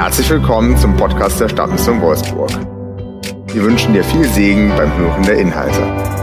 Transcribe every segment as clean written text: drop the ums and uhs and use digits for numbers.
Herzlich willkommen zum Podcast der Stadtmission Wolfsburg. Wir wünschen dir viel Segen beim Hören der Inhalte.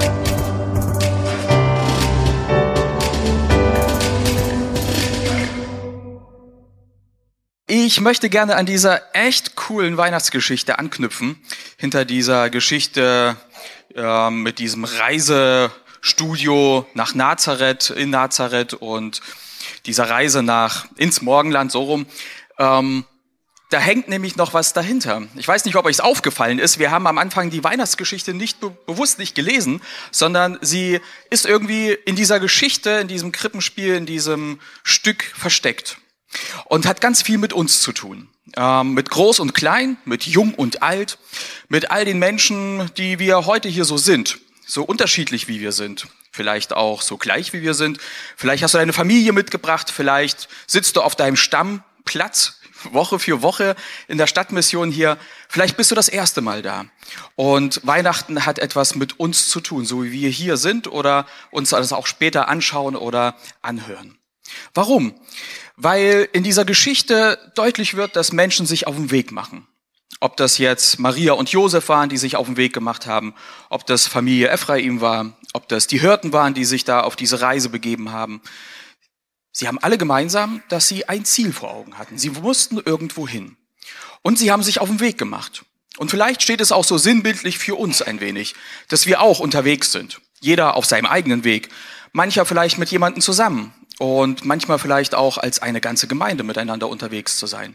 Ich möchte gerne an dieser echt coolen Weihnachtsgeschichte anknüpfen. Hinter dieser Geschichte mit diesem Reisestudio nach Nazareth, in Nazareth und dieser Reise ins Morgenland, so rum. Da hängt nämlich noch was dahinter. Ich weiß nicht, ob euch es aufgefallen ist. Wir haben am Anfang die Weihnachtsgeschichte nicht bewusst nicht gelesen, sondern sie ist irgendwie in dieser Geschichte, in diesem Krippenspiel, in diesem Stück versteckt. Und hat ganz viel mit uns zu tun. Mit Groß und Klein, mit Jung und Alt, mit all den Menschen, die wir heute hier so sind. So unterschiedlich, wie wir sind. Vielleicht auch so gleich, wie wir sind. Vielleicht hast du deine Familie mitgebracht. Vielleicht sitzt du auf deinem Stammplatz Woche für Woche in der Stadtmission hier. Vielleicht bist du das erste Mal da. Und Weihnachten hat etwas mit uns zu tun, so wie wir hier sind oder uns das auch später anschauen oder anhören. Warum? Weil in dieser Geschichte deutlich wird, dass Menschen sich auf den Weg machen. Ob das jetzt Maria und Josef waren, die sich auf den Weg gemacht haben, ob das Familie Ephraim war, ob das die Hirten waren, die sich da auf diese Reise begeben haben. Sie haben alle gemeinsam, dass sie ein Ziel vor Augen hatten. Sie mussten irgendwo hin. Und sie haben sich auf den Weg gemacht. Und vielleicht steht es auch so sinnbildlich für uns ein wenig, dass wir auch unterwegs sind. Jeder auf seinem eigenen Weg. Mancher vielleicht mit jemandem zusammen. Und manchmal vielleicht auch als eine ganze Gemeinde miteinander unterwegs zu sein.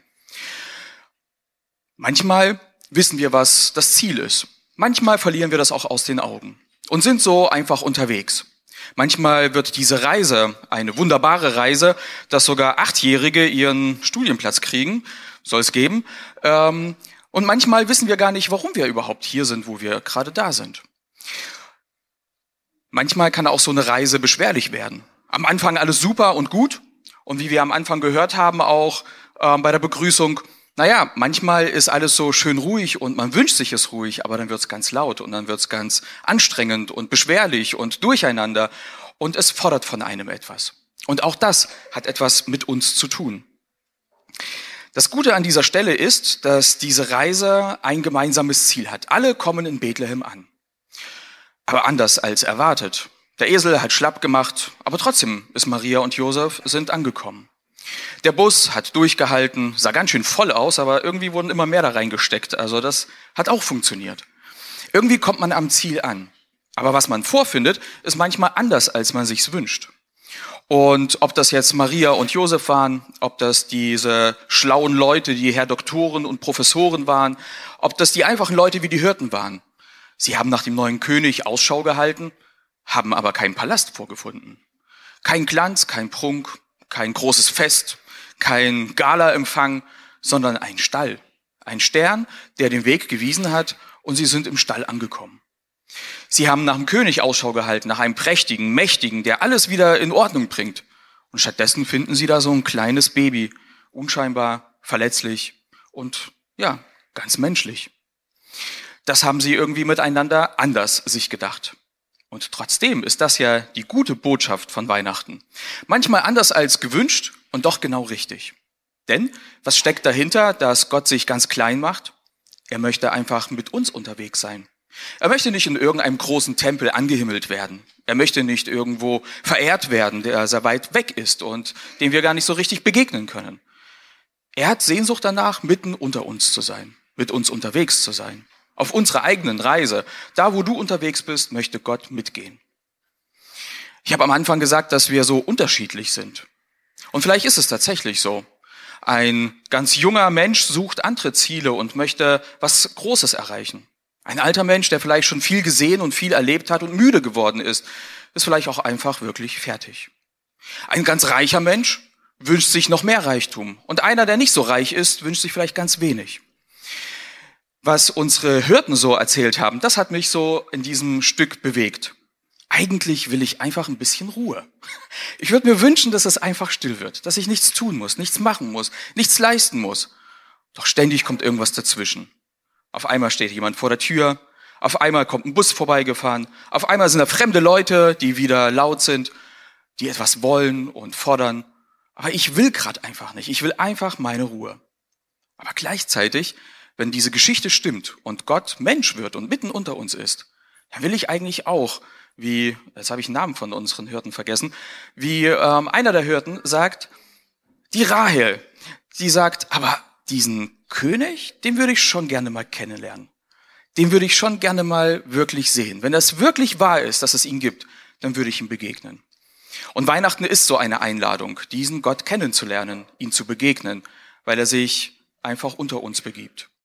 Manchmal wissen wir, was das Ziel ist. Manchmal verlieren wir das auch aus den Augen und sind so einfach unterwegs. Manchmal wird diese Reise eine wunderbare Reise, dass sogar 8-Jährige ihren Studienplatz kriegen, soll es geben. Und manchmal wissen wir gar nicht, warum wir überhaupt hier sind, wo wir gerade da sind. Manchmal kann auch so eine Reise beschwerlich werden. Am Anfang alles super und gut. Und wie wir am Anfang gehört haben, auch bei der Begrüßung, naja, manchmal ist alles so schön ruhig und man wünscht sich es ruhig, aber dann wird es ganz laut und dann wird es ganz anstrengend und beschwerlich und durcheinander und es fordert von einem etwas. Und auch das hat etwas mit uns zu tun. Das Gute an dieser Stelle ist, dass diese Reise ein gemeinsames Ziel hat. Alle kommen in Bethlehem an. Aber anders als erwartet. Der Esel hat schlapp gemacht, aber trotzdem ist Maria und Josef sind angekommen. Der Bus hat durchgehalten, sah ganz schön voll aus, aber irgendwie wurden immer mehr da reingesteckt. Also das hat auch funktioniert. Irgendwie kommt man am Ziel an. Aber was man vorfindet, ist manchmal anders, als man sich's wünscht. Und ob das jetzt Maria und Josef waren, ob das diese schlauen Leute, die Herr Doktoren und Professoren waren, ob das die einfachen Leute wie die Hirten waren. Sie haben nach dem neuen König Ausschau gehalten, haben aber keinen Palast vorgefunden. Kein Glanz, kein Prunk, kein großes Fest, kein Galaempfang, sondern ein Stall. Ein Stern, der den Weg gewiesen hat und sie sind im Stall angekommen. Sie haben nach dem König Ausschau gehalten, nach einem prächtigen, mächtigen, der alles wieder in Ordnung bringt. Und stattdessen finden sie da so ein kleines Baby, unscheinbar, verletzlich und ja, ganz menschlich. Das haben sie irgendwie miteinander anders sich gedacht. Und trotzdem ist das ja die gute Botschaft von Weihnachten. Manchmal anders als gewünscht und doch genau richtig. Denn was steckt dahinter, dass Gott sich ganz klein macht? Er möchte einfach mit uns unterwegs sein. Er möchte nicht in irgendeinem großen Tempel angehimmelt werden. Er möchte nicht irgendwo verehrt werden, der sehr weit weg ist und dem wir gar nicht so richtig begegnen können. Er hat Sehnsucht danach, mitten unter uns zu sein, mit uns unterwegs zu sein. Auf unserer eigenen Reise, da wo du unterwegs bist, möchte Gott mitgehen. Ich habe am Anfang gesagt, dass wir so unterschiedlich sind. Und vielleicht ist es tatsächlich so. Ein ganz junger Mensch sucht andere Ziele und möchte was Großes erreichen. Ein alter Mensch, der vielleicht schon viel gesehen und viel erlebt hat und müde geworden ist vielleicht auch einfach wirklich fertig. Ein ganz reicher Mensch wünscht sich noch mehr Reichtum. Und einer, der nicht so reich ist, wünscht sich vielleicht ganz wenig. Was unsere Hirten so erzählt haben, das hat mich so in diesem Stück bewegt. Eigentlich will ich einfach ein bisschen Ruhe. Ich würde mir wünschen, dass es einfach still wird, dass ich nichts tun muss, nichts machen muss, nichts leisten muss. Doch ständig kommt irgendwas dazwischen. Auf einmal steht jemand vor der Tür, auf einmal kommt ein Bus vorbeigefahren, auf einmal sind da fremde Leute, die wieder laut sind, die etwas wollen und fordern. Aber ich will gerade einfach nicht, ich will einfach meine Ruhe. Aber gleichzeitig, wenn diese Geschichte stimmt und Gott Mensch wird und mitten unter uns ist, dann will ich eigentlich auch, wie, jetzt habe ich den Namen von unseren Hirten vergessen, wie einer der Hirten sagt, die Rahel, sie sagt, aber diesen König, den würde ich schon gerne mal kennenlernen. Den würde ich schon gerne mal wirklich sehen. Wenn das wirklich wahr ist, dass es ihn gibt, dann würde ich ihm begegnen. Und Weihnachten ist so eine Einladung, diesen Gott kennenzulernen, ihn zu begegnen, weil er sich einfach unter uns begibt.